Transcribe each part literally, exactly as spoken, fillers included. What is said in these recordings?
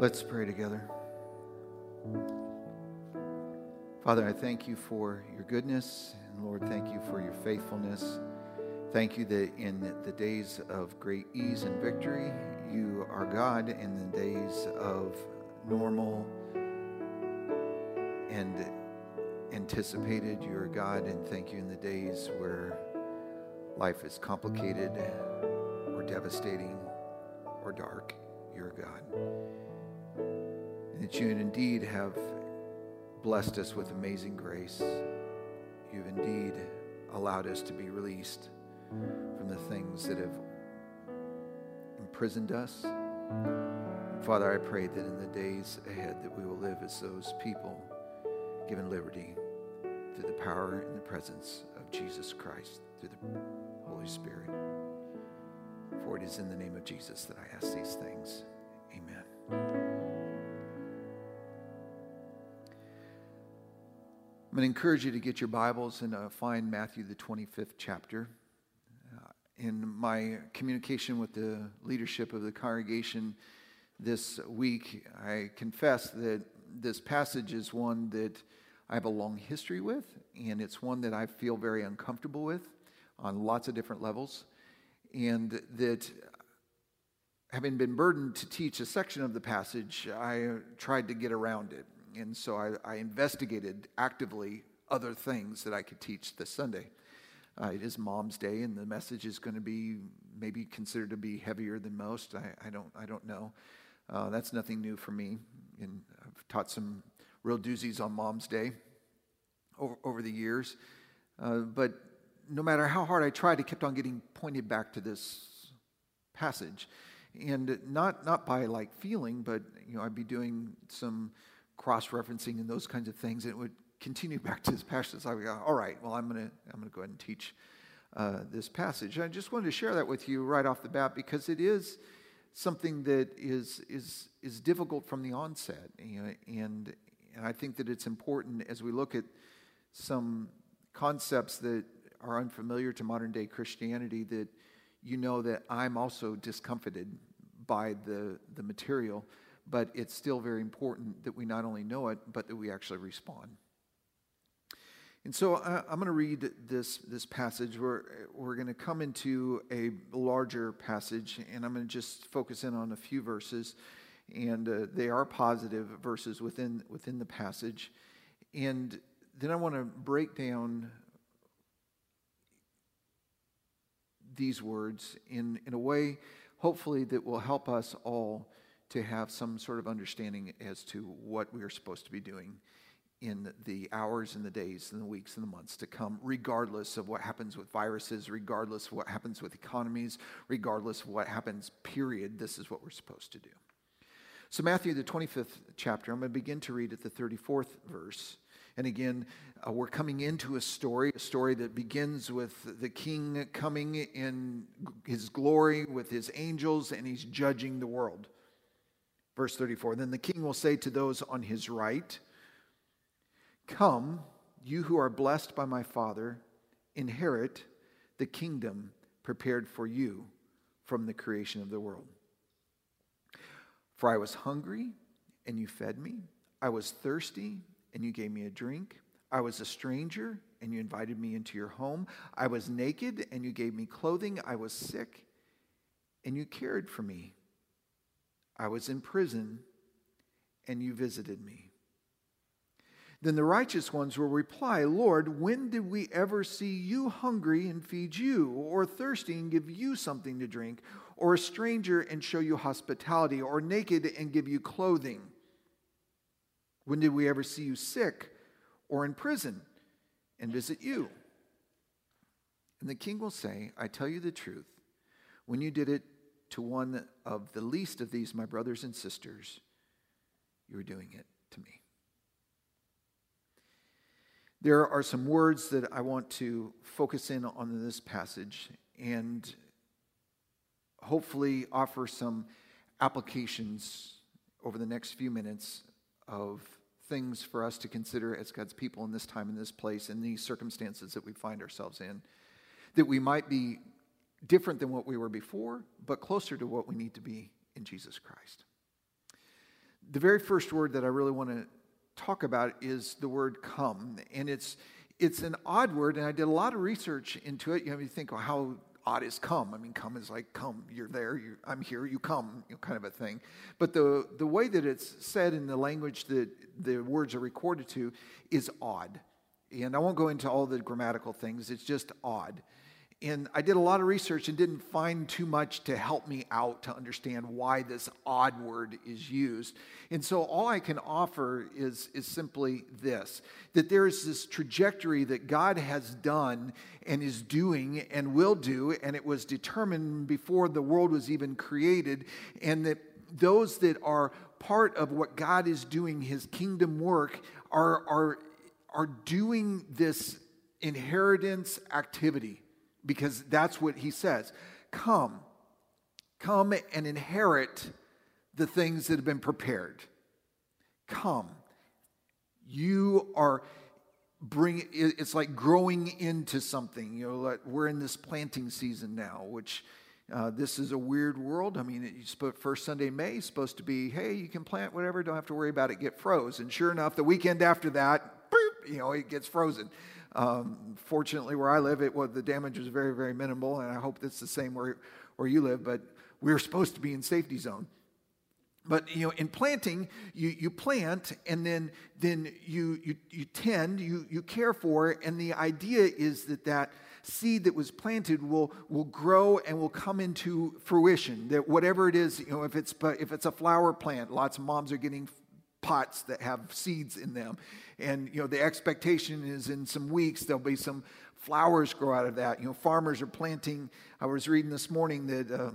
Let's pray together. Father, I thank you for your goodness, and Lord, thank you for your faithfulness. Thank you that in the days of great ease and victory, you are God. In the days of normal and anticipated, you are God. And thank you in the days where life is complicated or devastating or dark, you're God. And that you indeed have blessed us with amazing grace. You've indeed allowed us to be released from the things that have imprisoned us. Father, I pray that in the days ahead that we will live as those people given liberty through the power and the presence of Jesus Christ, through the Holy Spirit. For it is in the name of Jesus that I ask these things. Amen. I'm going to encourage you to get your Bibles and uh, find Matthew, the twenty-fifth chapter. Uh, in my communication with the leadership of the congregation this week, I confess that this passage is one that I have a long history with, and it's one that I feel very uncomfortable with on lots of different levels, and that having been burdened to teach a section of the passage, I tried to get around it. And so I, I investigated actively other things that I could teach this Sunday. Uh, it is Mom's Day, and the message is going to be maybe considered to be heavier than most. I, I don't I don't know. Uh, that's nothing new for me. And I've taught some real doozies on Mom's Day over, over the years. Uh, but no matter how hard I tried, it kept on getting pointed back to this passage. And not not by like feeling, but you know, I'd be doing some cross-referencing and those kinds of things, and it would continue back to this passage. So I would go, all right, well, I'm going to I'm going to go ahead and teach uh, this passage. I just wanted to share that with you right off the bat because it is something that is is is difficult from the onset, you know, and and I think that it's important as we look at some concepts that are unfamiliar to modern day Christianity that you know that I'm also discomfited by the the material. But it's still very important that we not only know it, but that we actually respond. And so I, I'm going to read this, this passage. We're, we're going to come into a larger passage, and I'm going to just focus in on a few verses. And uh, they are positive verses within, within the passage. And then I want to break down these words in, in a way, hopefully, that will help us all to have some sort of understanding as to what we are supposed to be doing in the hours and the days and the weeks and the months to come, regardless of what happens with viruses, regardless of what happens with economies, regardless of what happens, period. This is what we're supposed to do. So Matthew, the twenty-fifth chapter, I'm going to begin to read at the thirty-fourth verse. And again, uh, we're coming into a story, a story that begins with the king coming in his glory with his angels, and he's judging the world. Verse thirty-four, then the king will say to those on his right, come, you who are blessed by my Father, inherit the kingdom prepared for you from the creation of the world. For I was hungry, and you fed me. I was thirsty, and you gave me a drink. I was a stranger, and you invited me into your home. I was naked, and you gave me clothing. I was sick, and you cared for me. I was in prison, and you visited me. Then the righteous ones will reply, Lord, when did we ever see you hungry and feed you, or thirsty and give you something to drink, or a stranger and show you hospitality, or naked and give you clothing? When did we ever see you sick or in prison and visit you? And the king will say, I tell you the truth, when you did it to one of the least of these, my brothers and sisters, you are doing it to me. There are some words that I want to focus in on in this passage and hopefully offer some applications over the next few minutes of things for us to consider as God's people in this time, in this place, in these circumstances that we find ourselves in, that we might be different than what we were before, but closer to what we need to be in Jesus Christ. the very first word that I really want to talk about is the word come. And it's it's an odd word, and I did a lot of research into it. You know, you think, well, how odd is come? I mean, come is like, come, you're there, you're, I'm here, you come, you know, kind of a thing. But the, the way that it's said in the language that the words are recorded to is odd. And I won't go into all the grammatical things, it's just odd. And I did a lot of research and didn't find too much to help me out to understand why this odd word is used. And so all I can offer is, is simply this, that there is this trajectory that God has done and is doing and will do, and it was determined before the world was even created, and that those that are part of what God is doing, his kingdom work, are, are, are doing this inheritance activity. Because that's what he says. Come. Come and inherit the things that have been prepared. Come. You are bring. It's like growing into something. You know, like we're in this planting season now, which uh, this is a weird world. I mean, it's first Sunday in May is supposed to be, hey, you can plant whatever, don't have to worry about it, get froze. And sure enough, the weekend after that, boop, you know, it gets frozen. Um, fortunately, where I live, it well, the damage was very, very minimal, and I hope that's the same where, where you live, but we're supposed to be in safety zone. But, you know, in planting, you, you plant, and then then you you you tend, you you care for, and the idea is that that seed that was planted will will grow and will come into fruition. That whatever it is, you know, if it's if it's a flower plant, lots of moms are getting pots that have seeds in them. And, you know, the expectation is in some weeks there'll be some flowers grow out of that. You know, farmers are planting. I was reading this morning that uh,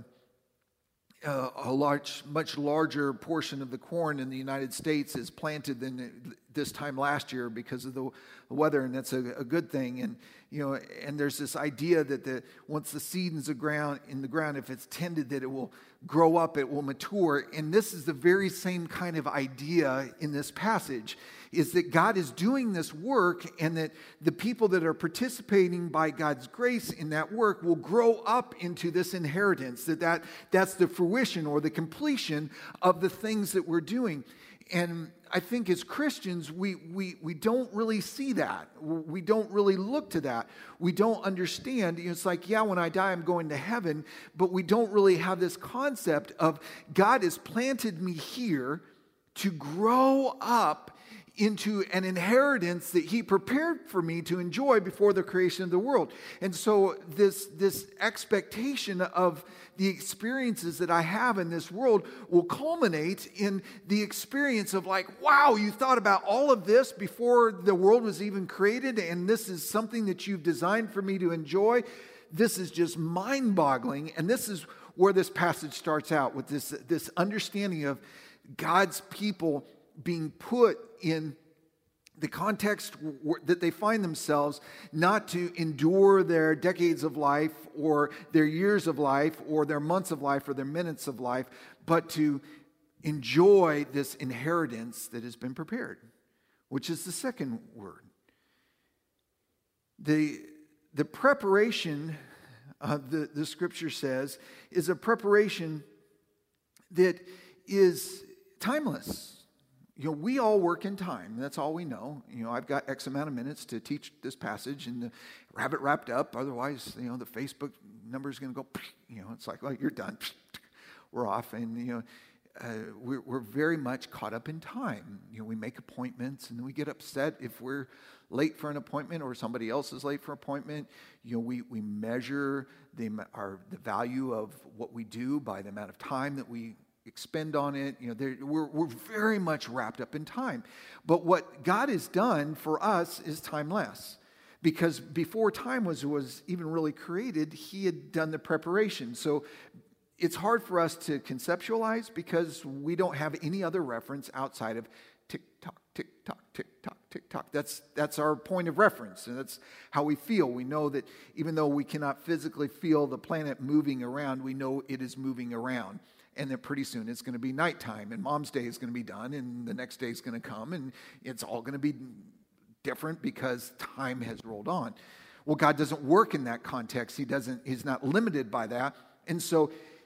uh, a large, much larger portion of the corn in the United States is planted than this time last year because of the weather, and that's a, a good thing. And, you know, and there's this idea that the once the seed is the ground in the ground, if it's tended, that it will grow up, it will mature. And this is the very same kind of idea in this passage, is that God is doing this work, and that the people that are participating by God's grace in that work will grow up into this inheritance, that, that that's the fruition or the completion of the things that we're doing. And I think as Christians, we, we, we don't really see that. We don't really look to that. We don't understand. It's like, yeah, when I die, I'm going to heaven. But we don't really have this concept of God has planted me here to grow up into an inheritance that he prepared for me to enjoy before the creation of the world. And so this, this expectation of the experiences that I have in this world will culminate in the experience of like, wow, you thought about all of this before the world was even created, and this is something that you've designed for me to enjoy. This is just mind-boggling. And this is where this passage starts out, with this, this understanding of God's people being put in the context that they find themselves, not to endure their decades of life or their years of life or their months of life or their minutes of life, but to enjoy this inheritance that has been prepared, which is the second word. The, the preparation, uh, the, the scripture says, is a preparation that is timeless. You know, we all work in time. That's all we know. You know, I've got X amount of minutes to teach this passage and have it wrapped up. Otherwise, you know, the Facebook number is going to go, you know, it's like, well, you're done. We're off. And, you know, uh, we're, we're very much caught up in time. You know, we make appointments and we get upset if we're late for an appointment or somebody else is late for an appointment. You know, we, we measure the, our, the value of what we do by the amount of time that we expend on it. You know, we're, we're very much wrapped up in time. But what God has done for us is timeless. Because before time was, was even really created, he had done the preparation. So it's hard for us to conceptualize because we don't have any other reference outside of tick-tock, tick-tock, tick-tock, tick-tock. That's, that's our point of reference, and that's how we feel. We know that even though we cannot physically feel the planet moving around, we know it is moving around. And then pretty soon it's going to be nighttime, and Mom's Day is going to be done, and the next day is going to come, and it's all going to be different because time has rolled on. Well, God doesn't work in that context. He doesn't. He's not limited by that. And so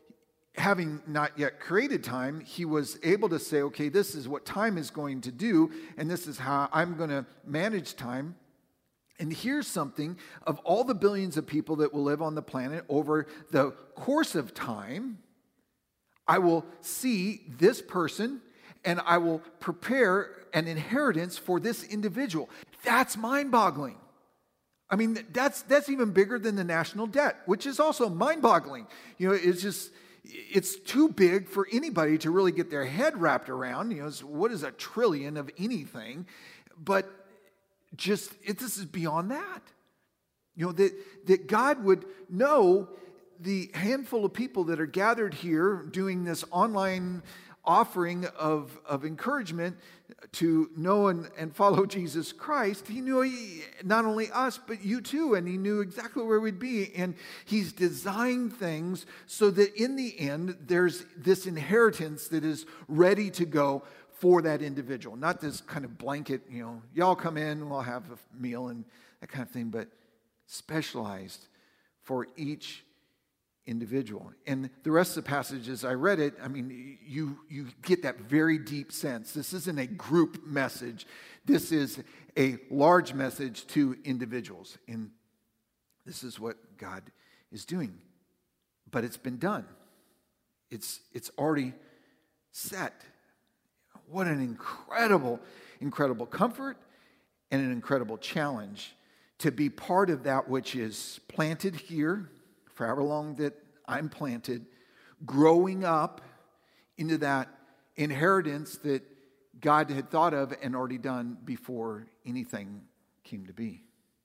having not yet created time, he was able to say, okay, this is what time is going to do, and this is how I'm going to manage time. And here's something, of all the billions of people that will live on the planet over the course of time, I will see this person and I will prepare an inheritance for this individual. That's mind-boggling. I mean, that's that's even bigger than the national debt, which is also mind-boggling. You know, it's just, it's too big for anybody to really get their head wrapped around. You know, what is a trillion of anything? But just, it, this is beyond that. You know, that, that God would know the handful of people that are gathered here doing this online offering of, of encouragement to know and, and follow Jesus Christ. He knew he, not only us, but you too, and he knew exactly where we'd be. And he's designed things so that in the end, there's this inheritance that is ready to go for that individual. Not this kind of blanket, you know, y'all come in, we'll have a meal and that kind of thing, but specialized for each individual. And the rest of the passages, I read it, I mean, you you get that very deep sense. This isn't a group message. This is a large message to individuals. And this is what God is doing. But it's been done. It's it's already set. What an incredible, incredible comfort and an incredible challenge to be part of that which is planted here for however long that I'm planted, growing up into that inheritance that God had thought of and already done before anything came to be.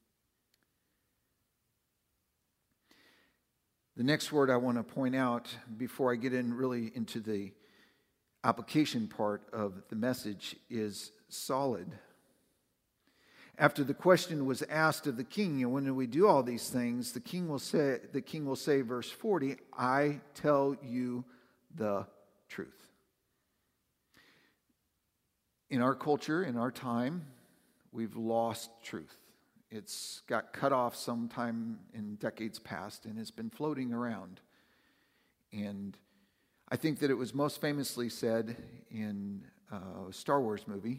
The next word I want to point out before I get in really into the application part of the message is solid. After the question was asked of the king, you know, when do we do all these things? The king will say, the king will say, verse forty, I tell you the truth. In our culture, in our time, we've lost truth. It's got cut off sometime in decades past and has been floating around. And I think that it was most famously said in a Star Wars movie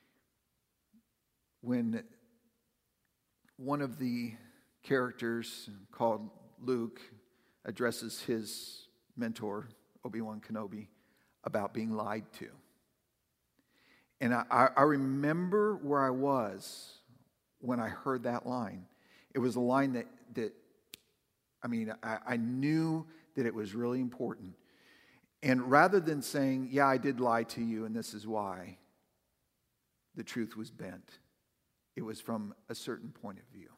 when one of the characters called Luke addresses his mentor, Obi-Wan Kenobi, about being lied to. And I, I remember where I was when I heard that line. It was a line that, that I mean, I, I knew that it was really important. And rather than saying, yeah, I did lie to you and this is why, the truth was bent. It was from a certain point of view.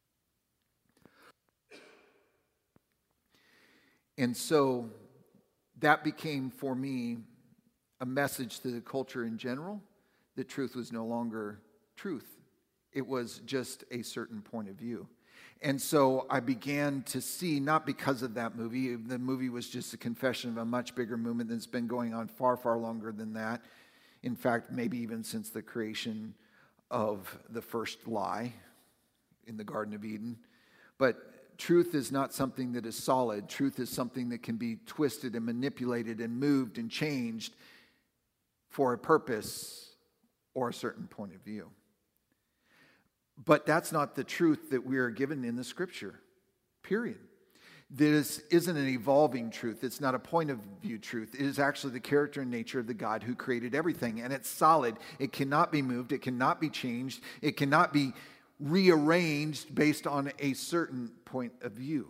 And so that became for me a message to the culture in general that truth was no longer truth. It was just a certain point of view. And so I began to see, not because of that movie, the movie was just a confession of a much bigger movement that's been going on far, far longer than that. In fact, maybe even since the creation of the first lie in the Garden of Eden. But truth is not something that is solid. Truth is something that can be twisted and manipulated and moved and changed for a purpose or a certain point of view. But that's not the truth that we are given in the Scripture, period. This isn't an evolving truth. It's not a point of view truth. It is actually the character and nature of the God who created everything. And it's solid. It cannot be moved. It cannot be changed. It cannot be rearranged based on a certain point of view.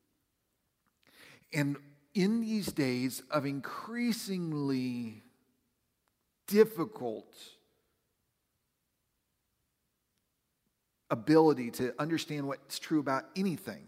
And in these days of increasingly difficult ability to understand what's true about anything,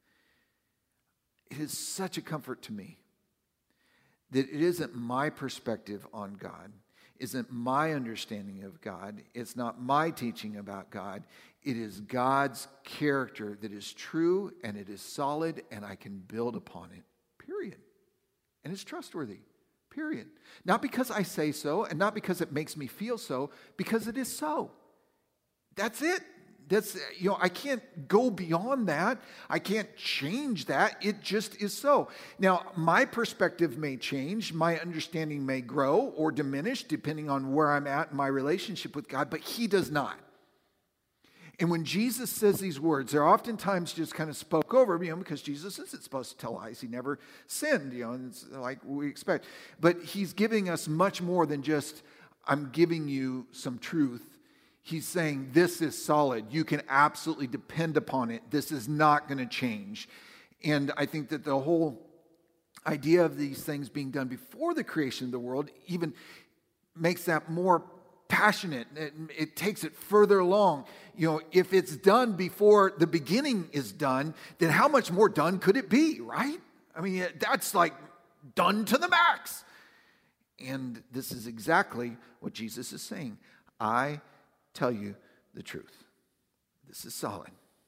it is such a comfort to me that it isn't my perspective on God, isn't my understanding of God, it's not my teaching about God. It is God's character that is true and it is solid and I can build upon it, period. And it's trustworthy, period. Not because I say so and not because it makes me feel so, because it is so. That's it. That's, you know, I can't go beyond that. I can't change that. It just is so. Now, my perspective may change. My understanding may grow or diminish depending on where I'm at in my relationship with God, but he does not. And when Jesus says these words, they're oftentimes just kind of spoke over, you know, because Jesus isn't supposed to tell lies. He never sinned, you know, and it's like we expect. But he's giving us much more than just, I'm giving you some truth. He's saying, this is solid. You can absolutely depend upon it. This is not going to change. And I think that the whole idea of these things being done before the creation of the world even makes that more passionate. It, it takes it further along. You know, if it's done before the beginning is done, then how much more done could it be, right? I mean, that's like done to the max. And this is exactly what Jesus is saying. I tell you the truth. This is solid.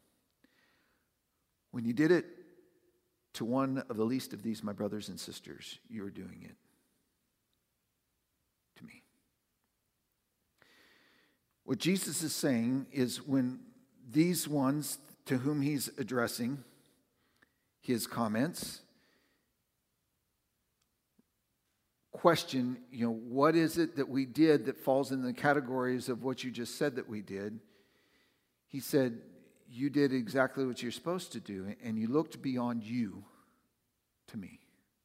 When you did it to one of the least of these, my brothers and sisters, you are doing it to me. What Jesus is saying is when these ones to whom he's addressing his comments question, you know, what is it that we did that falls in the categories of what you just said that we did? He said, you did exactly what you're supposed to do, and you looked beyond you to me.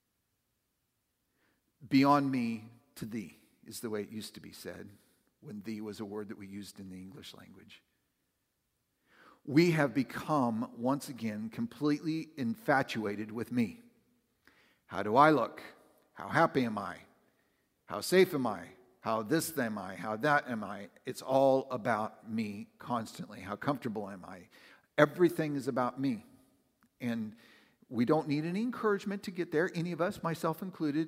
Beyond me to thee is the way it used to be said, when thee was a word that we used in the English language. We have become, once again, completely infatuated with me. How do I look? How happy am I? How safe am I? How this am I? How that am I? It's all about me constantly. How comfortable am I? Everything is about me. And we don't need any encouragement to get there, any of us, myself included.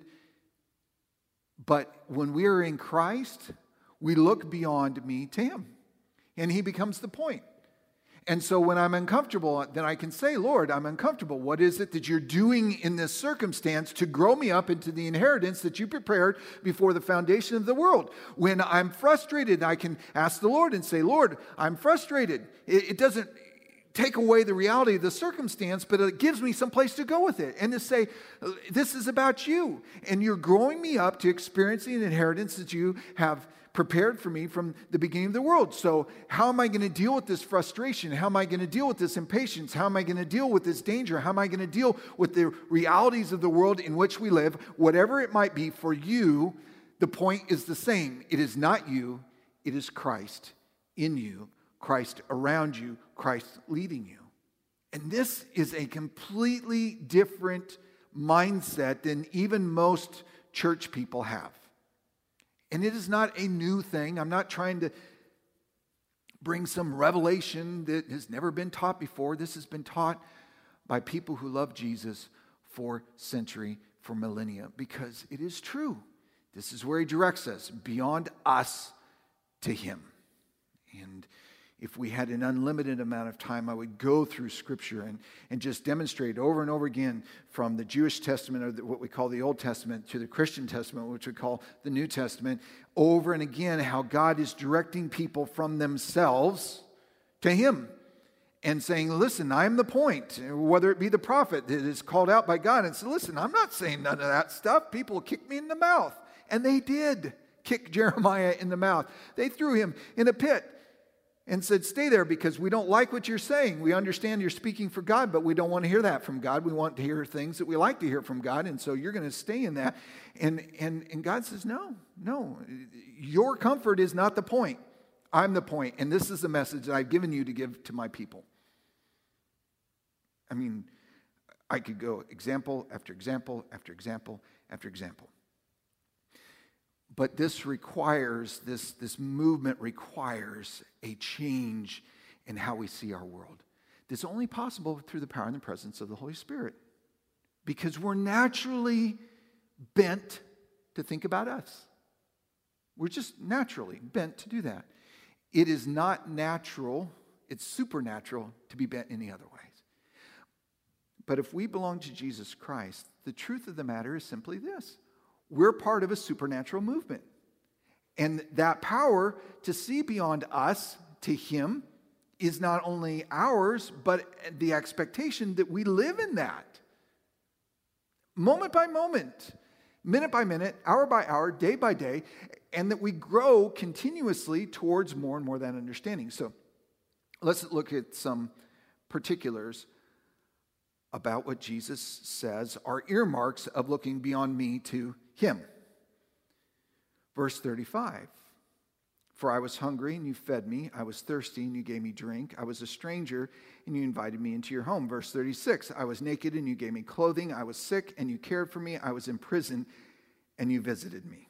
But when we are in Christ, we look beyond me to him. And he becomes the point. And so when I'm uncomfortable, then I can say, Lord, I'm uncomfortable. What is it that you're doing in this circumstance to grow me up into the inheritance that you prepared before the foundation of the world? When I'm frustrated, I can ask the Lord and say, Lord, I'm frustrated. It, it doesn't take away the reality of the circumstance, but it gives me some place to go with it. And to say, this is about you. And you're growing me up to experiencing an inheritance that you have prepared for me from the beginning of the world. So how am I going to deal with this frustration? How am I going to deal with this impatience? How am I going to deal with this danger? How am I going to deal with the realities of the world in which we live? Whatever it might be for you, the point is the same. It is not you. It is Christ in you, Christ around you, Christ leading you. And this is a completely different mindset than even most church people have. And it is not a new thing. I'm not trying to bring some revelation that has never been taught before. This has been taught by people who love Jesus for century, for millennia, because it is true. This is where he directs us, beyond us to him. And if we had an unlimited amount of time, I would go through Scripture and, and just demonstrate over and over again from the Jewish Testament, or the, what we call the Old Testament, to the Christian Testament, which we call the New Testament, over and again how God is directing people from themselves to him and saying, listen, I'm the point. Whether it be the prophet that is called out by God and said, listen, I'm not saying none of that stuff. People kick me in the mouth. And they did kick Jeremiah in the mouth. They threw him in a pit and said, stay there because we don't like what you're saying. We understand you're speaking for God, but we don't want to hear that from God. We want to hear things that we like to hear from God, and so you're going to stay in that. And, and, and God says, no, no, your comfort is not the point. I'm the point, and this is the message that I've given you to give to my people. I mean, I could go example after example after example after example. But this requires, this, this movement requires a change in how we see our world. This is only possible through the power and the presence of the Holy Spirit. Because we're naturally bent to think about us. We're just naturally bent to do that. It is not natural, it's supernatural to be bent any other ways. But if we belong to Jesus Christ, the truth of the matter is simply this. We're part of a supernatural movement. And that power to see beyond us to him is not only ours, but the expectation that we live in that. Moment by moment, minute by minute, hour by hour, day by day, and that we grow continuously towards more and more that understanding. So let's look at some particulars about what Jesus says are earmarks of looking beyond me to him. Verse thirty-five. For I was hungry, and you fed me. I was thirsty, and you gave me drink. I was a stranger, and you invited me into your home. Verse thirty-six. I was naked, and you gave me clothing. I was sick, and you cared for me. I was in prison, and you visited me.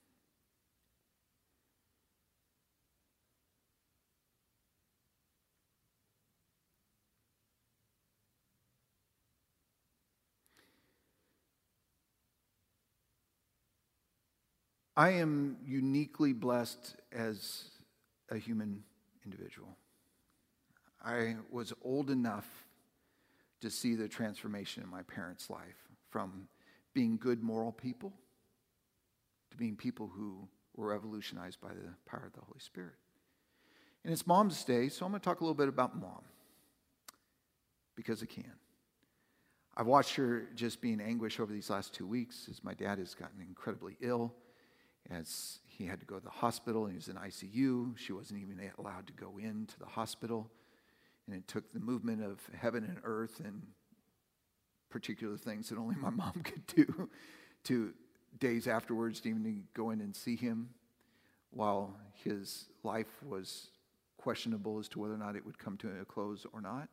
I am uniquely blessed as a human individual. I was old enough to see the transformation in my parents' life from being good moral people to being people who were revolutionized by the power of the Holy Spirit. And it's Mom's Day, so I'm going to talk a little bit about Mom because I can. I've watched her just be in anguish over these last two weeks as my dad has gotten incredibly ill. As he had to go to the hospital, and he was in I C U. She wasn't even allowed to go into the hospital. And it took the movement of heaven and earth and particular things that only my mom could do to days afterwards to even go in and see him while his life was questionable as to whether or not it would come to a close or not.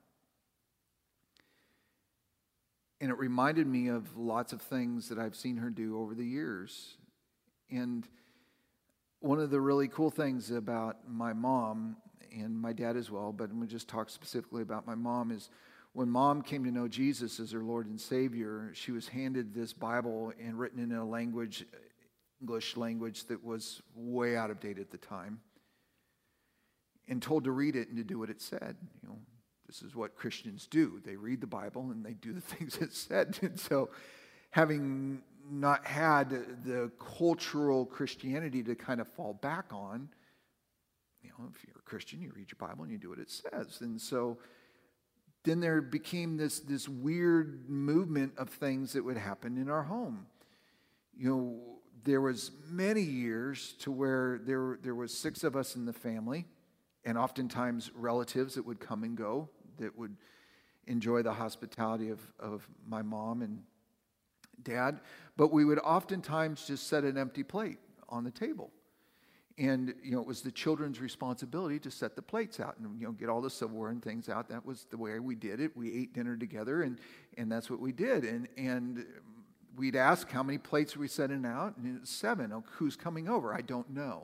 And it reminded me of lots of things that I've seen her do over the years. And one of the really cool things about my mom, and my dad as well, but I'm going to just talk specifically about my mom, is when Mom came to know Jesus as her Lord and Savior, she was handed this Bible and written in a language, English language, that was way out of date at the time, and told to read it and to do what it said. You know, this is what Christians do. They read the Bible and they do the things it said. And so having not had the cultural Christianity to kind of fall back on, you know, if you're a Christian, you read your Bible and you do what it says. And so then there became this, this weird movement of things that would happen in our home. You know, there was many years to where there, there was six of us in the family, and oftentimes relatives that would come and go, that would enjoy the hospitality of, of my mom and Dad, but we would oftentimes just set an empty plate on the table. And, you know, it was the children's responsibility to set the plates out and, you know, get all the silverware and things out. That was the way we did it. We ate dinner together, and, and that's what we did. And and we'd ask, how many plates are we setting out? And it was seven. Oh, who's coming over? I don't know.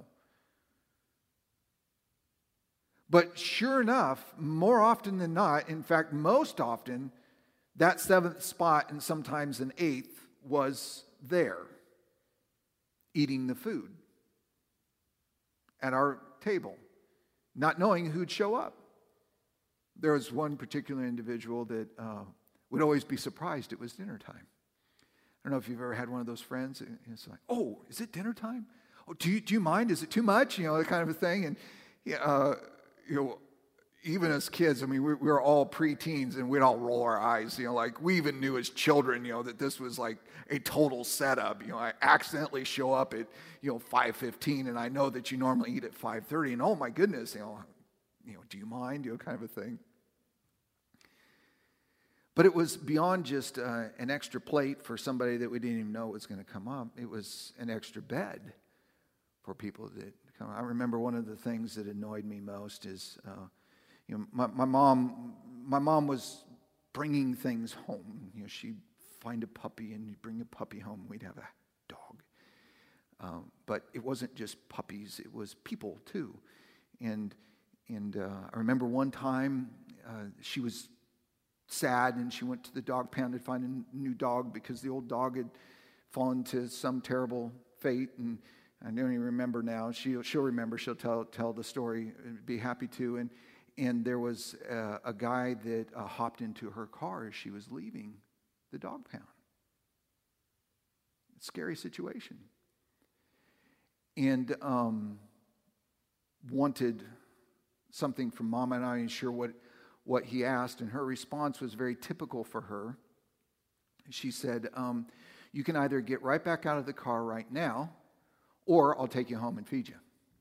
But sure enough, more often than not, in fact, most often, that seventh spot and sometimes an eighth was there, eating the food at our table, not knowing who'd show up. There was one particular individual that uh, would always be surprised it was dinner time. I don't know if you've ever had one of those friends. It's like, oh, is it dinner time? Oh, do you, do you mind? Is it too much? You know, that kind of a thing. And uh, you know, even as kids, I mean, we, we were all preteens, and we'd all roll our eyes. You know, like we even knew as children, you know, that this was like a total setup. You know, I accidentally show up at, you know, five fifteen, and I know that you normally eat at five thirty, and oh my goodness, you know, you know, do you mind? You know, kind of a thing. But it was beyond just uh, an extra plate for somebody that we didn't even know was going to come up. It was an extra bed for people that come. I remember one of the things that annoyed me most is, uh, you know, my, my mom. My mom was bringing things home. You know, she'd find a puppy and you'd bring a puppy home. We'd have a dog, um, but it wasn't just puppies. It was people too. And and uh, I remember one time uh, she was sad, and she went to the dog pound to find a new dog because the old dog had fallen to some terrible fate. And I don't even remember now. She'll, she'll remember. She'll tell tell the story. Be happy to. And and there was a, a guy that uh, hopped into her car as she was leaving the dog pound. Scary situation. And um, wanted something from Mom, and I'm not sure what, what he asked, and her response was very typical for her. She said, um, you can either get right back out of the car right now, or I'll take you home and feed you.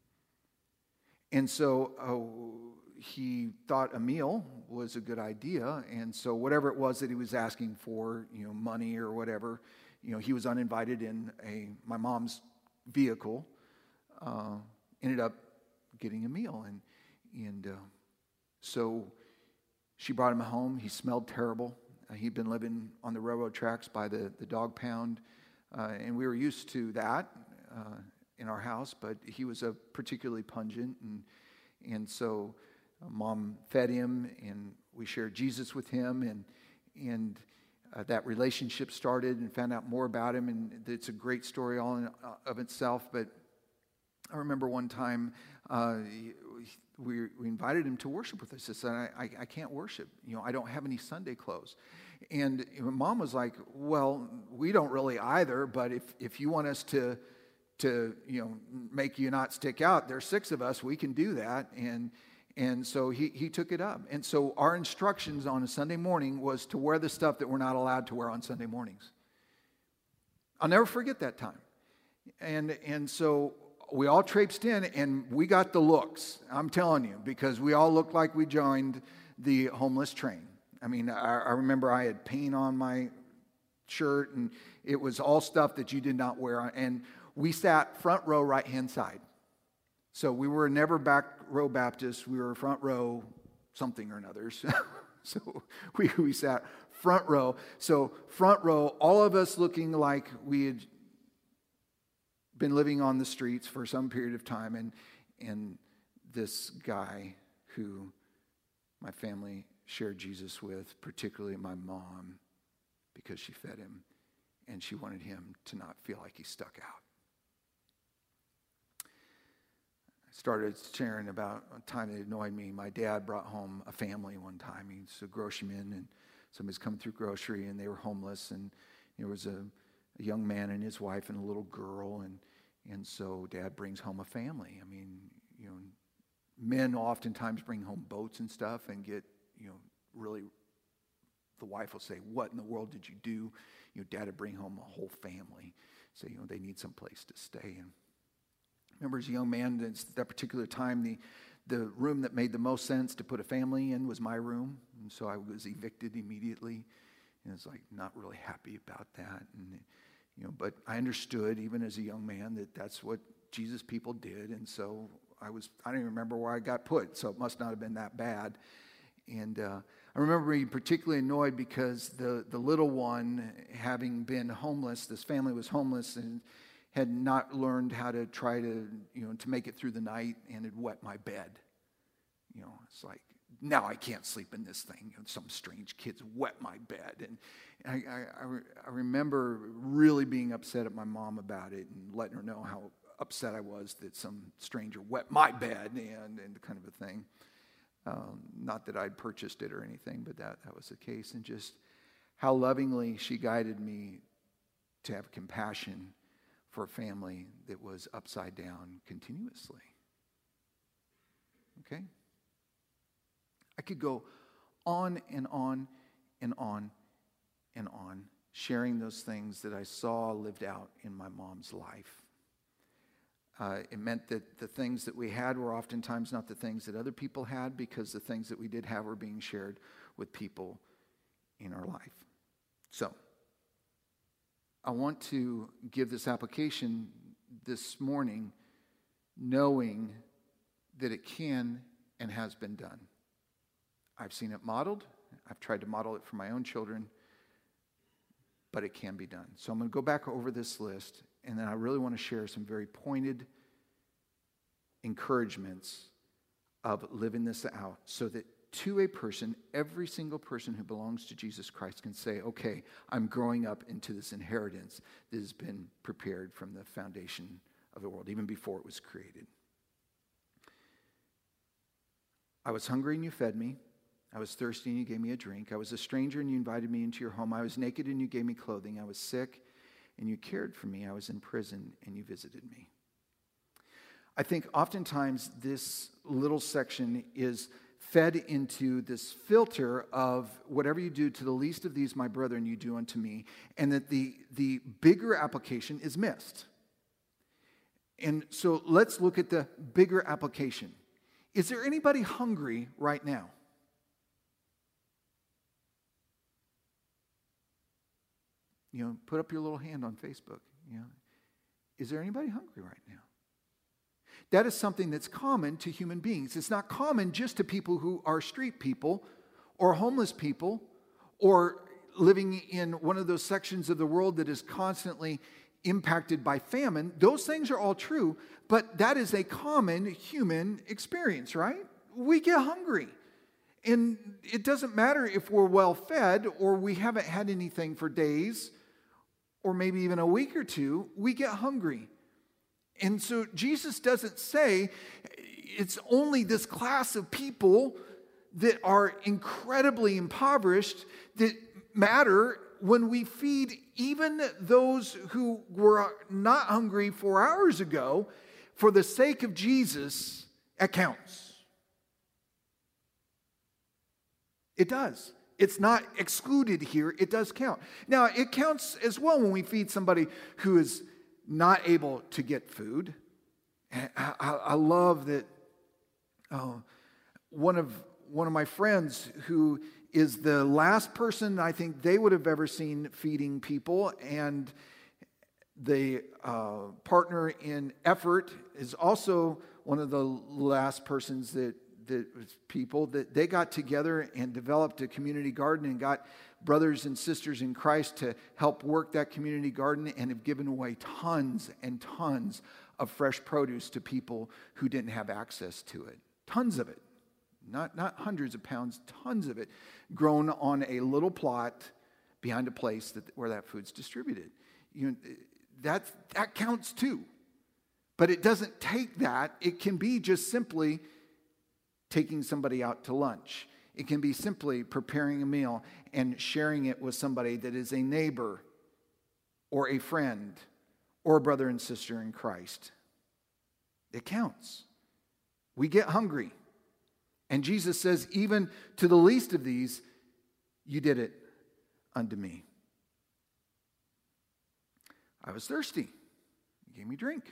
And so uh, he thought a meal was a good idea, and so whatever it was that he was asking for, you know, money or whatever, you know, he was uninvited in a my mom's vehicle, uh, ended up getting a meal, and and uh, so she brought him home. He smelled terrible. Uh, he'd been living on the railroad tracks by the, the dog pound, uh, and we were used to that uh, in our house, but he was a particularly pungent, and and so uh, Mom fed him, and we shared Jesus with him, and and uh, that relationship started, and found out more about him, and it's a great story all in, uh, of itself. But I remember one time uh, we, we invited him to worship with us. I said, I, I, I can't worship. You know, I don't have any Sunday clothes. And Mom was like, well, we don't really either, but if, if you want us to, to, you know, make you not stick out, there's six of us, we can do that. And and so he, he took it up. And so our instructions on a Sunday morning was to wear the stuff that we're not allowed to wear on Sunday mornings. I'll never forget that time. And and so we all traipsed in, and we got the looks, I'm telling you, because we all looked like we joined the homeless train. I mean, I, I remember I had paint on my shirt, and it was all stuff that you did not wear. And we sat front row, right-hand side. So we were never back row Baptists. We were front row something or another. So we, we sat front row. So front row, all of us looking like we had been living on the streets for some period of time, and and this guy who my family shared Jesus with, particularly my mom, because she fed him, and she wanted him to not feel like he stuck out. I started sharing about a time that annoyed me. My dad brought home a family one time. He's a groceryman, and somebody's coming through grocery, and they were homeless, and there was a a young man and his wife and a little girl, and and so Dad brings home a family. I mean, you know, men oftentimes bring home boats and stuff and get, you know, really, the wife will say, what in the world did you do? You know, Dad would bring home a whole family. Say, you know, they need some place to stay. And I remember as a young man, at that particular time, the the room that made the most sense to put a family in was my room. And so I was evicted immediately. And I was like, not really happy about that. And you know, but I understood, even as a young man, that that's what Jesus people did, and so I was, I don't even remember where I got put, so it must not have been that bad. And uh, I remember being particularly annoyed because the, the little one, having been homeless, this family was homeless and had not learned how to try to, you know, to make it through the night, and had wet my bed. You know, it's like, now I can't sleep in this thing. You know, some strange kids wet my bed. And I, I, I remember really being upset at my mom about it and letting her know how upset I was that some stranger wet my bed and, and kind of a thing. Um, not that I'd purchased it or anything, but that, that was the case. And just how lovingly she guided me to have compassion for a family that was upside down continuously. Okay? I could go on and on and on and on, sharing those things that I saw lived out in my mom's life. Uh, it meant that the things that we had were oftentimes not the things that other people had, because the things that we did have were being shared with people in our life. So, I want to give this application this morning knowing that it can and has been done. I've seen it modeled. I've tried to model it for my own children, but it can be done. So I'm going to go back over this list, and then I really want to share some very pointed encouragements of living this out so that to a person, every single person who belongs to Jesus Christ can say, okay, I'm growing up into this inheritance that has been prepared from the foundation of the world, even before it was created. I was hungry and you fed me. I was thirsty and you gave me a drink. I was a stranger and you invited me into your home. I was naked and you gave me clothing. I was sick and you cared for me. I was in prison and you visited me. I think oftentimes this little section is fed into this filter of whatever you do to the least of these, my brethren, you do unto me, and that the, the bigger application is missed. And so let's look at the bigger application. Is there anybody hungry right now? You know, put up your little hand on Facebook. You know, is there anybody hungry right now? That is something that's common to human beings. It's not common just to people who are street people or homeless people or living in one of those sections of the world that is constantly impacted by famine. Those things are all true, but that is a common human experience, right? We get hungry. And it doesn't matter if we're well fed or we haven't had anything for days or maybe even a week or two, we get hungry. And so Jesus doesn't say it's only this class of people that are incredibly impoverished that matter when we feed even those who were not hungry four hours ago. For the sake of Jesus, it counts. It does. It's not excluded here. It does count. Now, it counts as well when we feed somebody who is not able to get food. And I, I, I love that uh, one of one of my friends who is the last person I think they would have ever seen feeding people, and the uh, partner in effort is also one of the last persons that that people that they got together and developed a community garden and got brothers and sisters in Christ to help work that community garden and have given away tons and tons of fresh produce to people who didn't have access to it. Tons of it. Not, not hundreds of pounds, tons of it, grown on a little plot behind a place that, where that food's distributed. You know, that, that counts too. But it doesn't take that. It can be just simply taking somebody out to lunch. It can be simply preparing a meal and sharing it with somebody that is a neighbor or a friend or a brother and sister in Christ. It counts. We get hungry. And Jesus says, even to the least of these, you did it unto me. I was thirsty. You gave me drink.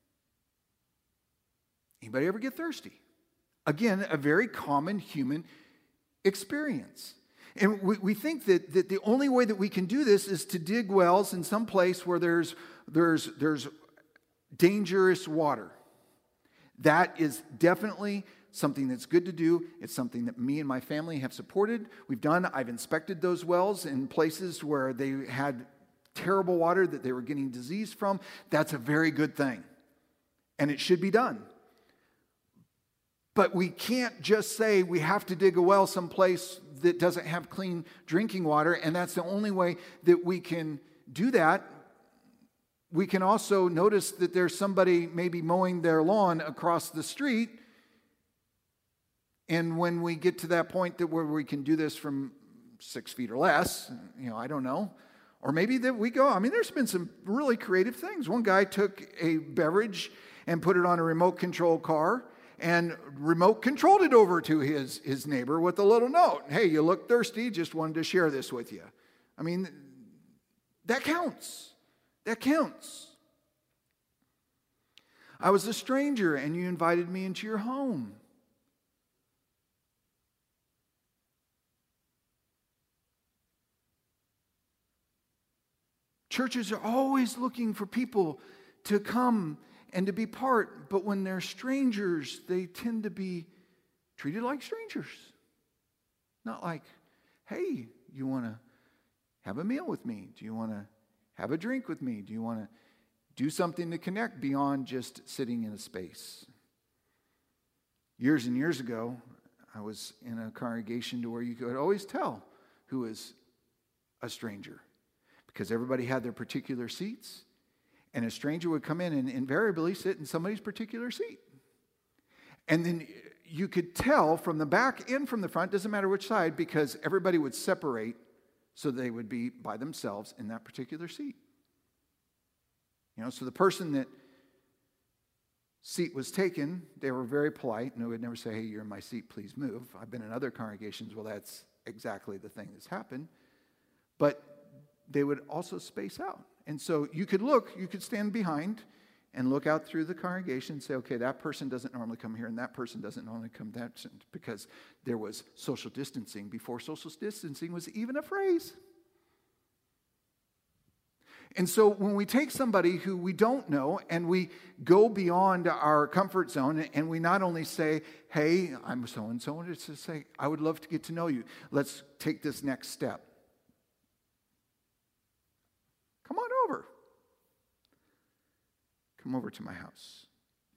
Anybody ever get thirsty? Again, a very common human experience. And we, we think that, that the only way that we can do this is to dig wells in some place where there's, there's, there's dangerous water. That is definitely something that's good to do. It's something that me and my family have supported. We've done, I've inspected those wells in places where they had terrible water that they were getting disease from. That's a very good thing. And it should be done. But we can't just say we have to dig a well someplace that doesn't have clean drinking water, and that's the only way that we can do that. We can also notice that there's somebody maybe mowing their lawn across the street, and when we get to that point that where we can do this from six feet or less, you know, I don't know, or maybe that we go, I mean, there's been some really creative things. One guy took a beverage and put it on a remote control car, and remote controlled it over to his, his neighbor with a little note. Hey, you look thirsty, just wanted to share this with you. I mean, that counts. That counts. I was a stranger and you invited me into your home. Churches are always looking for people to come and to be part, but when they're strangers, they tend to be treated like strangers. Not like, hey, you want to have a meal with me? Do you want to have a drink with me? Do you want to do something to connect beyond just sitting in a space? Years and years ago, I was in a congregation to where you could always tell who is a stranger because everybody had their particular seats. And a stranger would come in and invariably sit in somebody's particular seat. And then you could tell from the back and from the front, doesn't matter which side, because everybody would separate so they would be by themselves in that particular seat. You know, so the person that seat was taken, they were very polite, and they would never say, hey, you're in my seat, please move. I've been in other congregations, well, that's exactly the thing that's happened. But they would also space out. And so you could look, you could stand behind and look out through the congregation and say, okay, that person doesn't normally come here, and that person doesn't normally come that, because there was social distancing before social distancing was even a phrase. And so when we take somebody who we don't know and we go beyond our comfort zone and we not only say, hey, I'm so-and-so, and it's to say, I would love to get to know you. Let's take this next step. Come on over. Come over to my house.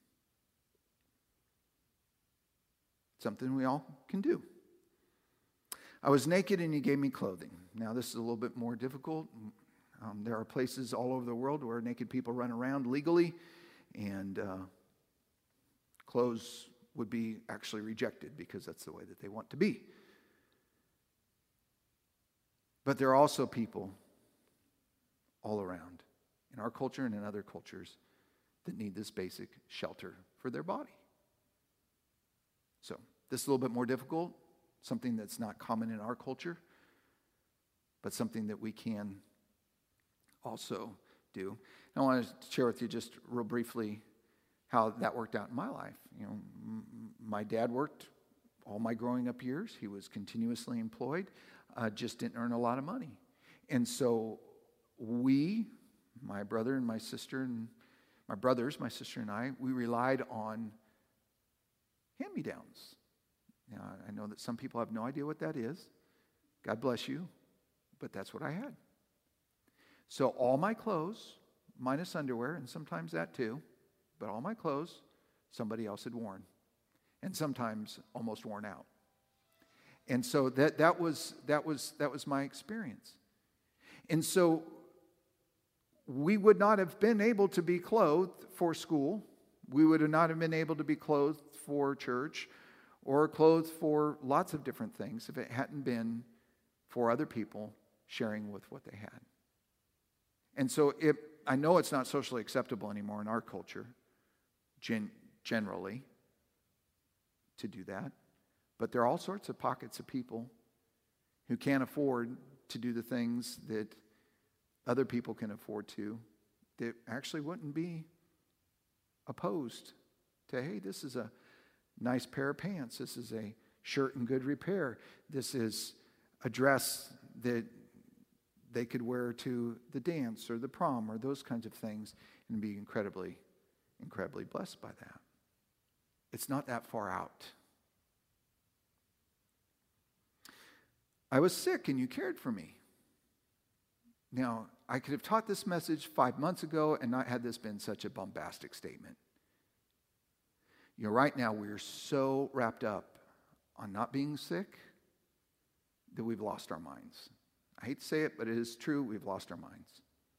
Something we all can do. I was naked and he gave me clothing. Now this is a little bit more difficult. Um, there are places all over the world where naked people run around legally, and uh, clothes would be actually rejected because that's the way that they want to be. But there are also people all around in our culture and in other cultures that need this basic shelter for their body. So this is a little bit more difficult, something that's not common in our culture, but something that we can also do. And I want to share with you just real briefly how that worked out in my life. You know, m- my dad worked all my growing up years. He was continuously employed, uh, just didn't earn a lot of money. And so we, my brother and my sister, and my brothers, my sister and I, we relied on hand-me-downs. Now, I know that some people have no idea what that is. God bless you, but that's what I had. So all my clothes, minus underwear, and sometimes that too, but all my clothes, somebody else had worn, and sometimes almost worn out. And so that that was that was that was my experience. And so we would not have been able to be clothed for school. We would not have been able to be clothed for church or clothed for lots of different things if it hadn't been for other people sharing with what they had. And so it, I know it's not socially acceptable anymore in our culture, gen, generally, to do that. But there are all sorts of pockets of people who can't afford to do the things that other people can afford to, that actually wouldn't be opposed to, hey, this is a nice pair of pants. This is a shirt in good repair. This is a dress that they could wear to the dance or the prom or those kinds of things and be incredibly, incredibly blessed by that. It's not that far out. I was sick and you cared for me. Now, I could have taught this message five months ago and not had this been such a bombastic statement. You know, right now we're so wrapped up on not being sick that we've lost our minds. I hate to say it, but it is true. We've lost our minds.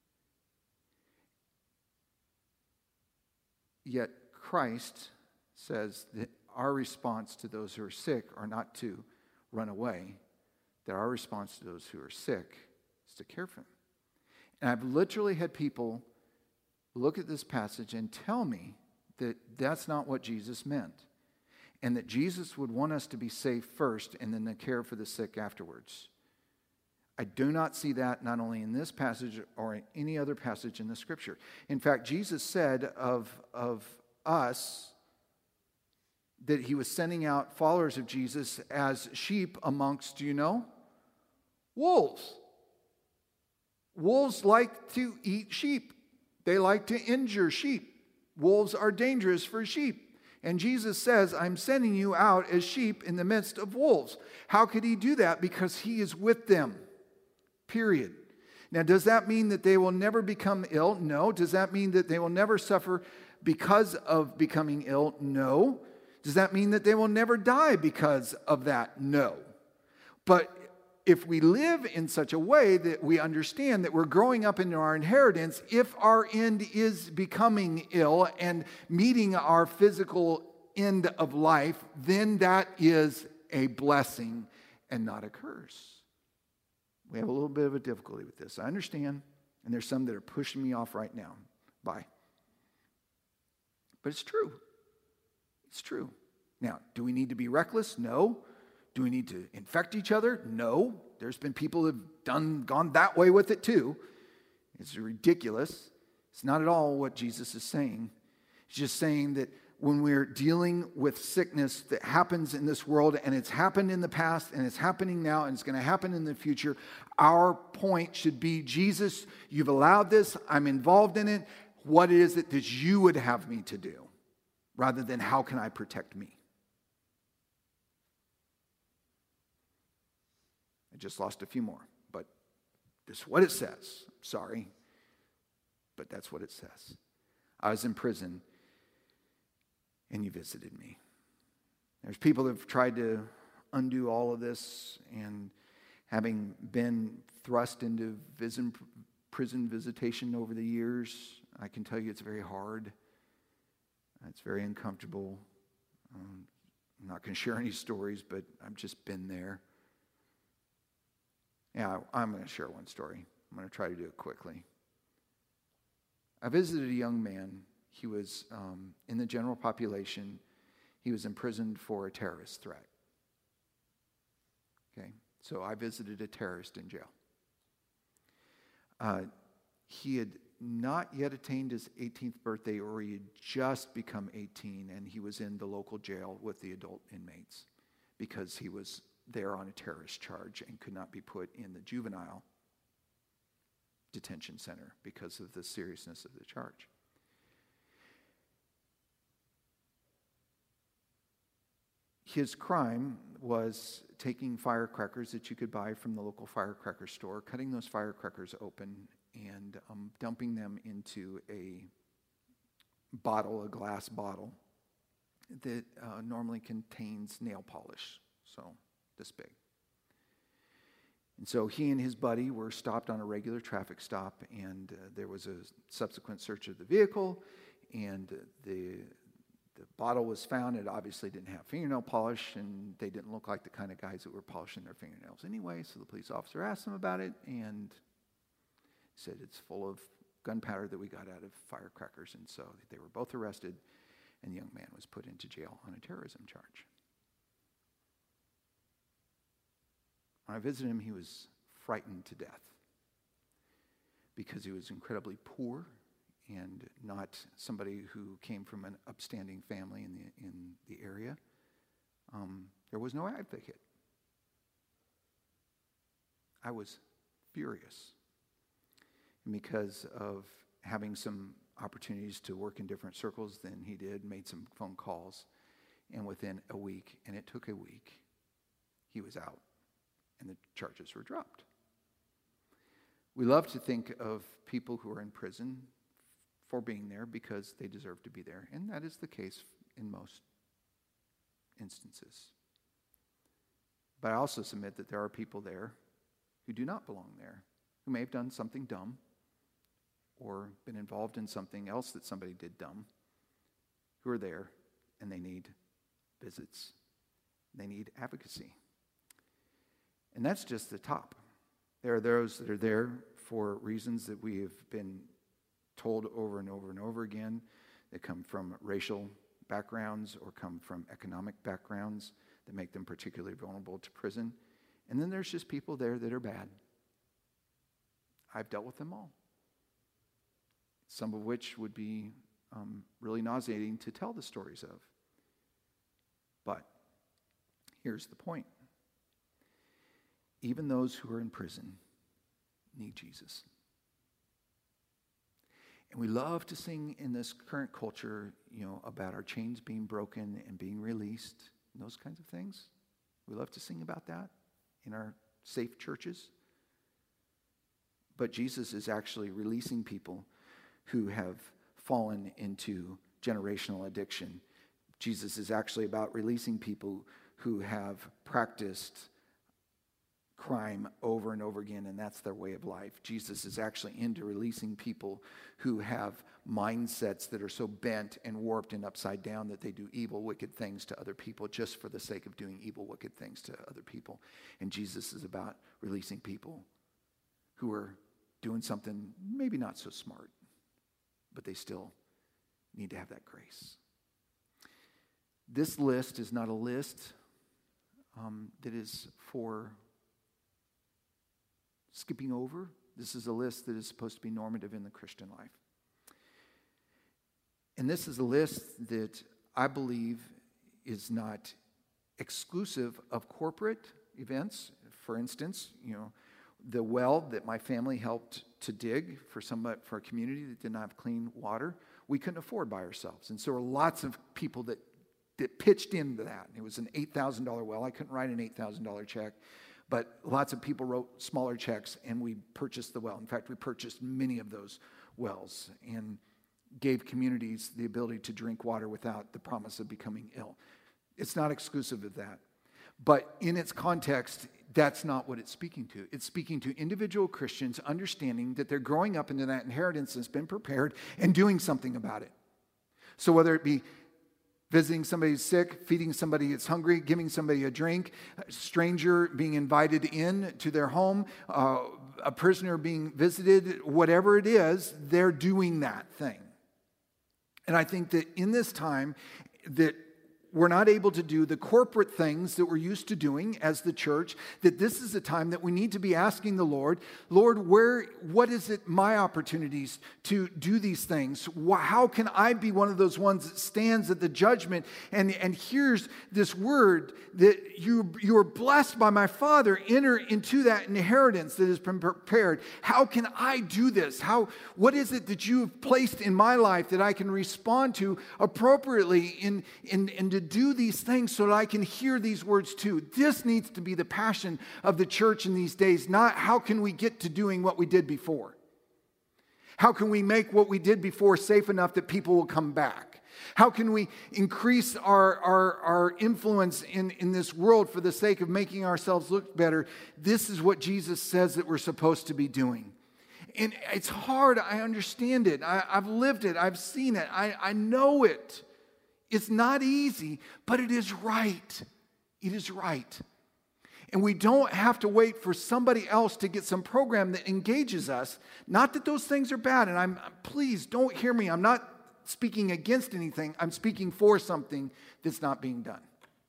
Yet Christ says that our response to those who are sick are not to run away, that our response to those who are sick is to care for them. And I've literally had people look at this passage and tell me that that's not what Jesus meant, and that Jesus would want us to be safe first and then to care for the sick afterwards. I do not see that not only in this passage or in any other passage in the Scripture. In fact, Jesus said of, of us that he was sending out followers of Jesus as sheep amongst, do you know? Wolves. Wolves like to eat sheep. They like to injure sheep. Wolves are dangerous for sheep. And Jesus says, I'm sending you out as sheep in the midst of wolves. How could he do that? Because he is with them. Period. Now, does that mean that they will never become ill? No. Does that mean that they will never suffer because of becoming ill? No. Does that mean that they will never die because of that? No. But if we live in such a way that we understand that we're growing up into our inheritance, if our end is becoming ill and meeting our physical end of life, then that is a blessing and not a curse. We have a little bit of a difficulty with this. I understand, and there's some that are pushing me off right now. Bye. But it's true. It's true. Now, do we need to be reckless? No. Do we need to infect each other? No. There's been people who've done gone that way with it too. It's ridiculous. It's not at all what Jesus is saying. He's just saying that when we're dealing with sickness that happens in this world, and it's happened in the past, and it's happening now, and it's going to happen in the future, our point should be, Jesus, you've allowed this. I'm involved in it. What is it that you would have me to do? Rather than how can I protect me? I just lost a few more, but this is what it says. Sorry, but that's what it says. I was in prison, and you visited me. There's people that have tried to undo all of this, and having been thrust into prison, prison visitation over the years, I can tell you it's very hard. It's very uncomfortable. Um, I'm not going to share any stories, but I've just been there. Yeah, I'm going to share one story. I'm going to try to do it quickly. I visited a young man. He was um, in the general population. He was imprisoned for a terrorist threat. Okay, so I visited a terrorist in jail. Uh, he had not yet attained his eighteenth birthday, or he had just become eighteen, and he was in the local jail with the adult inmates because he was there on a terrorist charge and could not be put in the juvenile detention center because of the seriousness of the charge. His crime was taking firecrackers that you could buy from the local firecracker store, cutting those firecrackers open, and um, dumping them into a bottle, a glass bottle, that uh, normally contains nail polish, so this big. And so he and his buddy were stopped on a regular traffic stop, and uh, there was a subsequent search of the vehicle, and uh, the the bottle was found. It obviously didn't have fingernail polish, and they didn't look like the kind of guys that were polishing their fingernails anyway, so the police officer asked them about it, and said it's full of gunpowder that we got out of firecrackers. And so they were both arrested, and the young man was put into jail on a terrorism charge. When I visited him, he was frightened to death because he was incredibly poor and not somebody who came from an upstanding family in the in the area. Um, there was no advocate. I was furious. And because of having some opportunities to work in different circles than he did, made some phone calls, and within a week, and it took a week, he was out, and the charges were dropped. We love to think of people who are in prison for being there because they deserve to be there, and that is the case in most instances. But I also submit that there are people there who do not belong there, who may have done something dumb or been involved in something else that somebody did dumb, who are there, and they need visits. They need advocacy. And that's just the top. There are those that are there for reasons that we have been told over and over and over again, that come from racial backgrounds or come from economic backgrounds that make them particularly vulnerable to prison. And then there's just people there that are bad. I've dealt with them all. Some of which would be um, really nauseating to tell the stories of. But here's the point. Even those who are in prison need Jesus. And we love to sing in this current culture, you know, about our chains being broken and being released, and those kinds of things. We love to sing about that in our safe churches. But Jesus is actually releasing people who have fallen into generational addiction. Jesus is actually about releasing people who have practiced crime over and over again, and that's their way of life. Jesus is actually into releasing people who have mindsets that are so bent and warped and upside down that they do evil, wicked things to other people just for the sake of doing evil, wicked things to other people. And Jesus is about releasing people who are doing something maybe not so smart, but they still need to have that grace. This list is not a list um, that is for skipping over. This is a list that is supposed to be normative in the Christian life. And this is a list that I believe is not exclusive of corporate events. For instance, you know, the well that my family helped to dig for somebody, for a community that did not have clean water, we couldn't afford by ourselves. And so there were lots of people that, that pitched into that. It was an eight thousand dollars well. I couldn't write an eight thousand dollars check. But lots of people wrote smaller checks, and we purchased the well. In fact, we purchased many of those wells and gave communities the ability to drink water without the promise of becoming ill. It's not exclusive of that. But in its context, that's not what it's speaking to. It's speaking to individual Christians understanding that they're growing up into that inheritance that's been prepared and doing something about it. So whether it be visiting somebody who's sick, feeding somebody that's hungry, giving somebody a drink, a stranger being invited in to their home, uh, a prisoner being visited, whatever it is, they're doing that thing. And I think that in this time that we're not able to do the corporate things that we're used to doing as the church, that this is a time that we need to be asking the Lord, Lord, where, what is it my opportunities to do these things? How can I be one of those ones that stands at the judgment and, and hears this word that you, you are blessed by my Father, enter into that inheritance that has been prepared? How can I do this? How, what is it that you have placed in my life that I can respond to appropriately in, in, in to do these things so that I can hear these words too? This needs to be the passion of the church in these days, not how can we get to doing what we did before. How can we make what we did before safe enough that people will come back? How can we increase our, our, our influence in, in this world for the sake of making ourselves look better? This is what Jesus says that we're supposed to be doing. And it's hard. I understand it. I, I've lived it. I've seen it. I, I know it. It's not easy, but it is right. It is right. And we don't have to wait for somebody else to get some program that engages us. Not that those things are bad, and I'm please don't hear me. I'm not speaking against anything. I'm speaking for something that's not being done.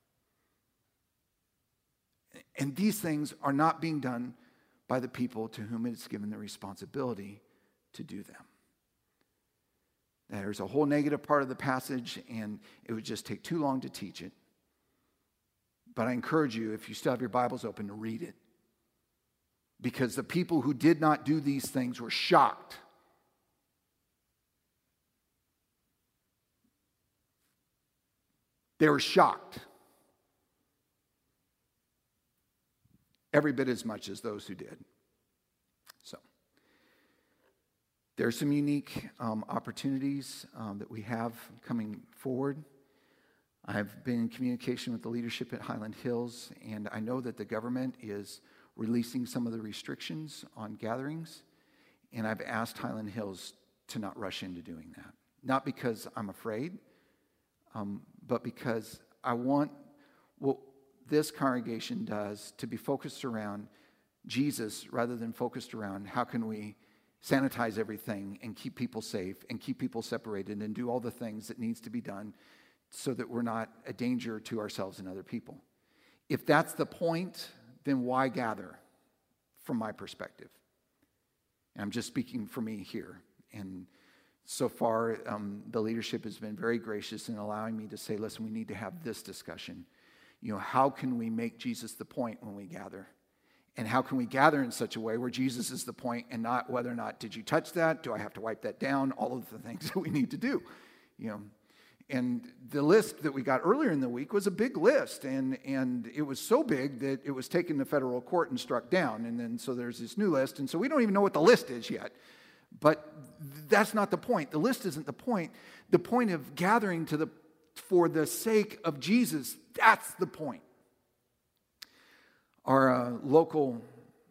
And these things are not being done by the people to whom it's given the responsibility to do them. There's a whole negative part of the passage, and it would just take too long to teach it. But I encourage you, if you still have your Bibles open, to read it. Because the people who did not do these things were shocked. They were shocked. Every bit as much as those who did. So. There are some unique um, opportunities um, that we have coming forward. I've been in communication with the leadership at Highland Hills, and I know that the government is releasing some of the restrictions on gatherings, and I've asked Highland Hills to not rush into doing that. Not because I'm afraid, um, but because I want what this congregation does to be focused around Jesus rather than focused around how can we sanitize everything and keep people safe and keep people separated and do all the things that needs to be done so that we're not a danger to ourselves and other people. If that's the point, then why gather, from my perspective? And I'm just speaking for me here. And so far, um, the leadership has been very gracious in allowing me to say, listen, we need to have this discussion. You know, how can we make Jesus the point when we gather? And how can we gather in such a way where Jesus is the point and not whether or not, did you touch that? Do I have to wipe that down? All of the things that we need to do, you know. And the list that we got earlier in the week was a big list. And, and it was so big that it was taken to federal court and struck down. And then so there's this new list. And so we don't even know what the list is yet. But that's not the point. The list isn't the point. The point of gathering to the for the sake of Jesus, that's the point. Our uh, local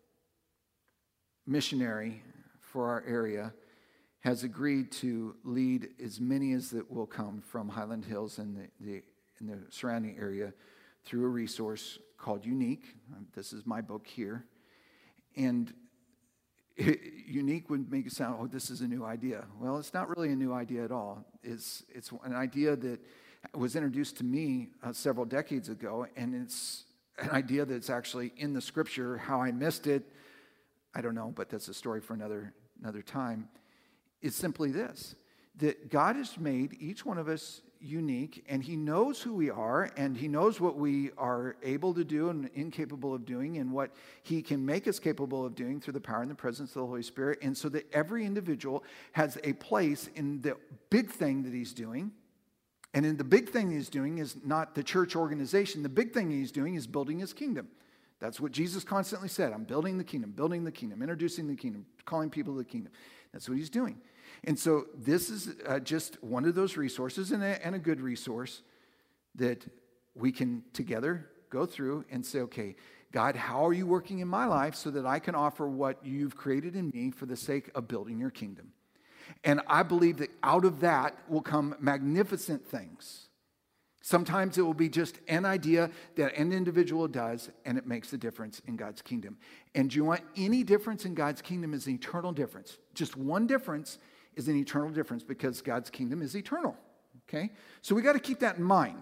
missionary for our area has agreed to lead as many as that will come from Highland Hills and the, the, in the surrounding area through a resource called Unique. Um, this is my book here. And unique would make it sound, oh, this is a new idea. Well, it's not really a new idea at all. It's, it's an idea that was introduced to me uh, several decades ago, and it's an idea that's actually in the scripture. How I missed it, I don't know, but that's a story for another, another time. It's simply this, that God has made each one of us unique, and he knows who we are, and he knows what we are able to do and incapable of doing, and what he can make us capable of doing through the power and the presence of the Holy Spirit. And so that every individual has a place in the big thing that he's doing. And in the big thing he's doing is not the church organization. The big thing he's doing is building his kingdom. That's what Jesus constantly said. I'm building the kingdom, building the kingdom, introducing the kingdom, calling people to the kingdom. That's what he's doing. And so this is uh, just one of those resources, and a, and a good resource that we can together go through and say, okay, God, how are you working in my life so that I can offer what you've created in me for the sake of building your kingdom? And I believe that out of that will come magnificent things. Sometimes it will be just an idea that an individual does, and it makes a difference in God's kingdom. And do you want any difference in God's kingdom is an eternal difference. Just one difference is an eternal difference, because God's kingdom is eternal. Okay? So we got to keep that in mind.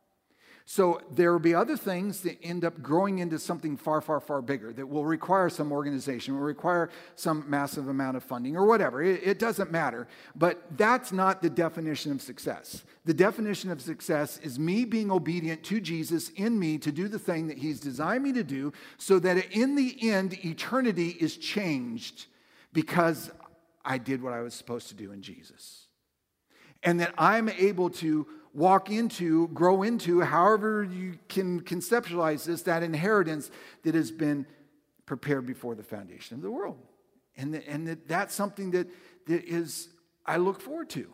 So there will be other things that end up growing into something far, far, far bigger that will require some organization, will require some massive amount of funding or whatever. It, it doesn't matter. But that's not the definition of success. The definition of success is me being obedient to Jesus in me to do the thing that he's designed me to do, so that in the end, eternity is changed because I did what I was supposed to do in Jesus. And that I'm able to walk into, grow into, however you can conceptualize this, that inheritance that has been prepared before the foundation of the world. And, the, and that, that's something that, that is, I look forward to.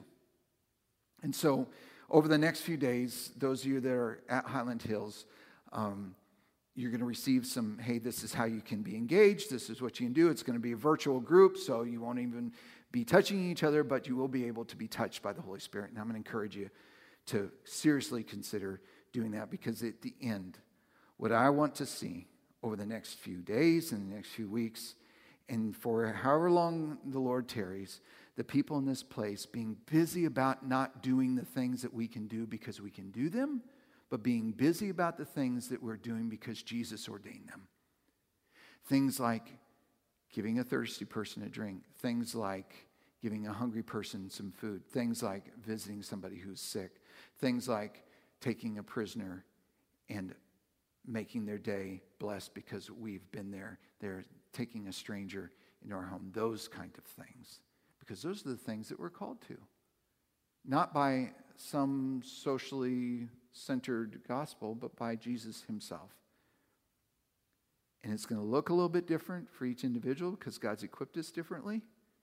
And so over the next few days, those of you that are at Highland Hills, um, you're going to receive some, hey, this is how you can be engaged. This is what you can do. It's going to be a virtual group, so you won't even be touching each other, but you will be able to be touched by the Holy Spirit. And I'm going to encourage you to seriously consider doing that, because at the end, what I want to see over the next few days and the next few weeks, and for however long the Lord tarries, the people in this place being busy about not doing the things that we can do because we can do them, but being busy about the things that we're doing because Jesus ordained them. Things like giving a thirsty person a drink, things like giving a hungry person some food, things like visiting somebody who's sick, things like taking a prisoner and making their day blessed because we've been there. They're taking a stranger into our home, those kind of things. Because those are the things that we're called to. Not by some socially centered gospel, but by Jesus himself. And it's going to look a little bit different for each individual because God's equipped us differently.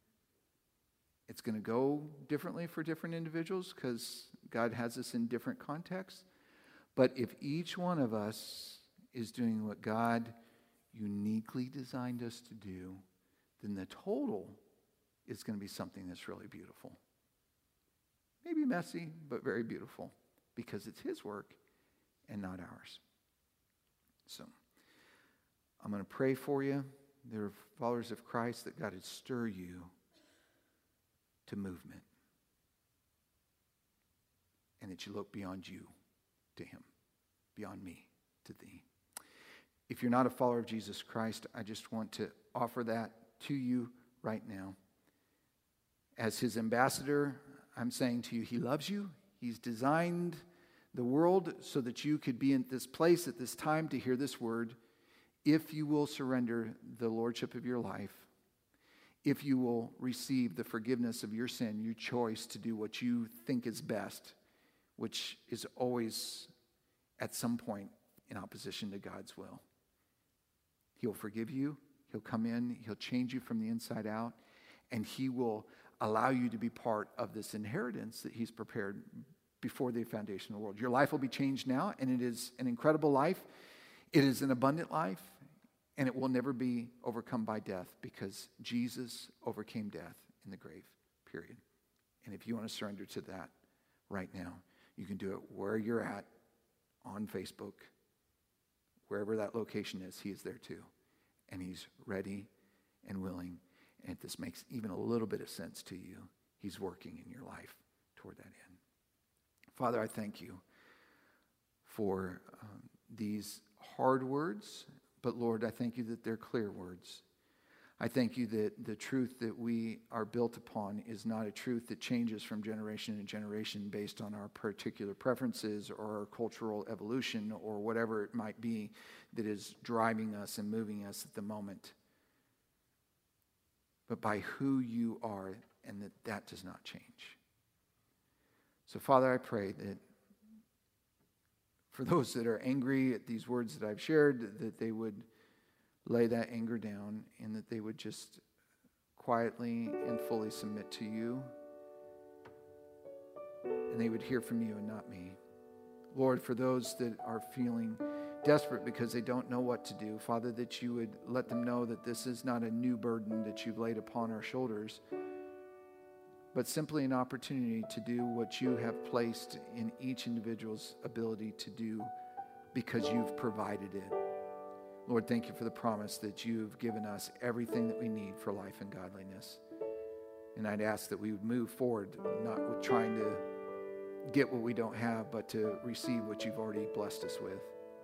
It's going to go differently for different individuals because God has us in different contexts. But if each one of us is doing what God uniquely designed us to do, then the total is going to be something that's really beautiful. Maybe messy, but very beautiful because it's his work and not ours. So I'm going to pray for you. There are followers of Christ that God would stir you to movement. And that you look beyond you to him, beyond me to thee. If you're not a follower of Jesus Christ, I just want to offer that to you right now. As his ambassador, I'm saying to you, he loves you. He's designed the world so that you could be in this place at this time to hear this word. If you will surrender the lordship of your life, if you will receive the forgiveness of your sin, your choice to do what you think is best, which is always at some point in opposition to God's will. He'll forgive you. He'll come in. He'll change you from the inside out. And he will allow you to be part of this inheritance that he's prepared before the foundation of the world. Your life will be changed now, and it is an incredible life. It is an abundant life, and it will never be overcome by death because Jesus overcame death in the grave, period. And if you want to surrender to that right now, you can do it where you're at, on Facebook, wherever that location is, he is there too. And he's ready and willing And if this makes even a little bit of sense to you, he's working in your life toward that end. Father, I thank you for um, these hard words, but Lord, I thank you that they're clear words. I thank you that the truth that we are built upon is not a truth that changes from generation to generation based on our particular preferences or our cultural evolution or whatever it might be that is driving us and moving us at the moment, but by who you are, and that that does not change. So, Father, I pray that for those that are angry at these words that I've shared, that they would lay that anger down and that they would just quietly and fully submit to you, and they would hear from you and not me. Lord, for those that are feeling desperate because they don't know what to do, Father, that you would let them know that this is not a new burden that you've laid upon our shoulders, but simply an opportunity to do what you have placed in each individual's ability to do because you've provided it. Lord, thank you for the promise that you've given us everything that we need for life and godliness. And I'd ask that we would move forward, not with trying to get what we don't have, but to receive what you've already blessed us with.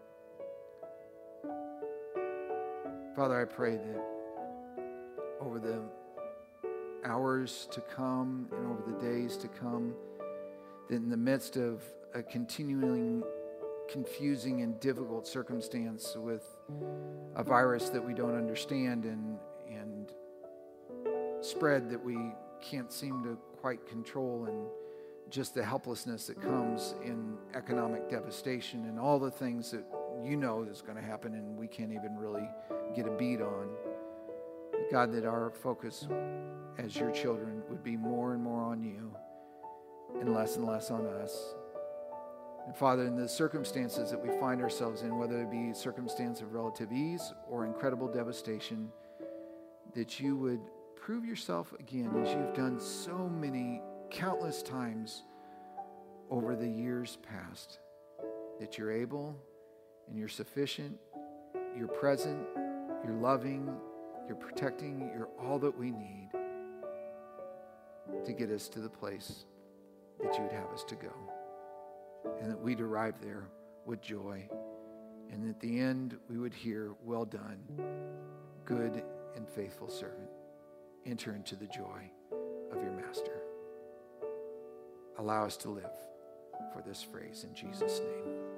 Father, I pray that over the hours to come and over the days to come, that in the midst of a continuing confusing and difficult circumstance with a virus that we don't understand and and spread that we can't seem to quite control, and just the helplessness that comes in economic devastation and all the things that you know is going to happen and we can't even really get a beat on. God, that our focus as your children would be more and more on you and less and less on us. And Father, in the circumstances that we find ourselves in, whether it be a circumstance of relative ease or incredible devastation, that you would prove yourself again as you've done so many countless times over the years past, that you're able and you're sufficient, you're present, you're loving, you're protecting, you're all that we need to get us to the place that you would have us to go. And that we'd arrive there with joy. And at the end, we would hear, well done, good and faithful servant. Enter into the joy of your master. Allow us to live for this phrase in Jesus' name.